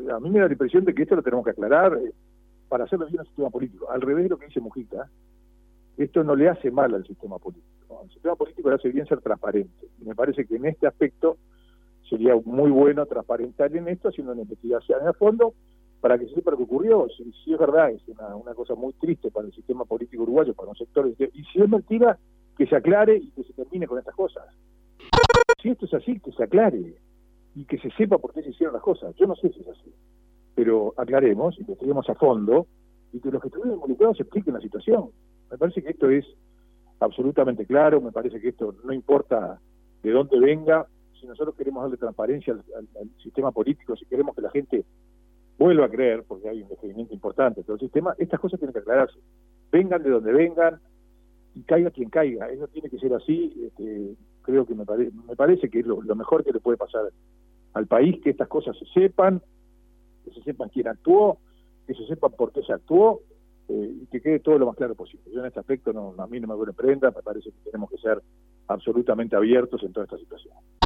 a mí me da la impresión de que esto lo tenemos que aclarar para hacerlo bien al sistema político. Al revés de lo que dice Mujica, esto no le hace mal al sistema político, ¿no? Al sistema político le hace bien ser transparente. Y me parece que en este aspecto sería muy bueno transparentar en esto, haciendo una investigación a fondo, para que se sepa lo que ocurrió. Si es verdad, es una cosa muy triste para el sistema político uruguayo, para un sector, y si es mentira, que se aclare y que se termine con estas cosas. Si esto es así, que se aclare, y que se sepa por qué se hicieron las cosas. Yo no sé si es así, pero aclaremos, investiguemos a fondo, y que los que estuvieron involucrados expliquen la situación. Me parece que esto es absolutamente claro, me parece que esto no importa de dónde venga. Si nosotros queremos darle transparencia al sistema político, si queremos que la gente vuelva a creer, porque hay un definimiento importante en todo el sistema, estas cosas tienen que aclararse. Vengan de donde vengan y caiga quien caiga. Eso tiene que ser así. Creo que me parece que es lo mejor que le puede pasar al país, que estas cosas se sepan quién actuó, que se sepan por qué se actuó, y que quede todo lo más claro posible. Yo en este aspecto a mí no me duele prenda, me parece que tenemos que ser absolutamente abiertos en toda esta situación.